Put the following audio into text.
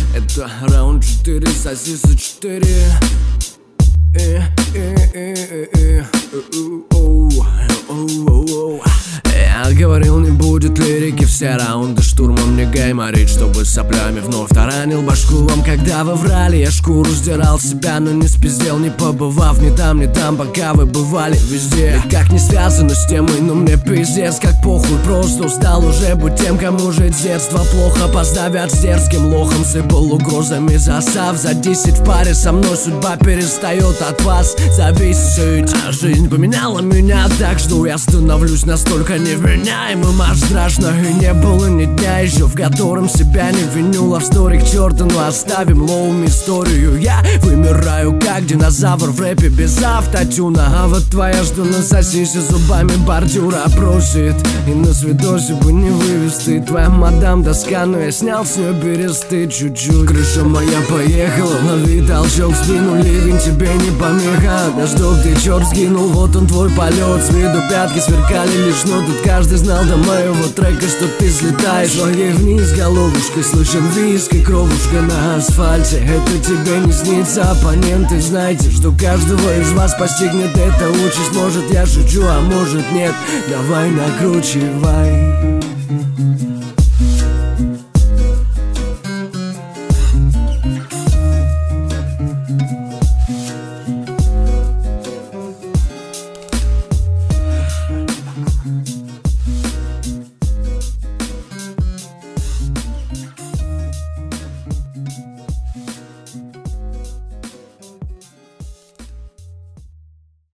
Это раунд 4, сосисы 4. Я говорил, не будет лирики, все раунды штурмом не гейморить, чтобы соплями вновь таранил башку вам, когда вы врали. Я шкуру сдирал себя, но не спиздел, не побывав ни там, пока вы бывали везде. Никак не связано с темой, но мне пиздец как похуй. Просто устал уже быть тем, кому жить с детства плохо. Поздравят с дерзким лохом, сыпал угрозами засав. За 10 в паре со мной судьба перестает от вас зависеть. А жизнь поменяла меня, так что я становлюсь настолько невменяемым, аж страшно. И не было ни дня еще, в котором себя не виню. Love story к черту, но оставим лоум историю. Я вымираю как динозавр в рэпе без автотюна. А вот твоя, что насосися зубами бордюра просит, и на свидосе бы не вывести. Твоя мадам доска, но я снял с нее бересты чуть-чуть. Крыша моя поехала, лови толчок в спину, ливень тебе не помеха. Дождок ты черт сгинул, вот он твой полет. С виду пятки сверкали лишь, но тут каждый знал до моего трека, что ты взлетаешь. Ноги вниз головушкой, слышен виск и кровушка на асфальте. Это тебе не снится, оппоненты, знайте, что каждого из вас постигнет эта участь. Может я шучу, а может нет, давай накручивай.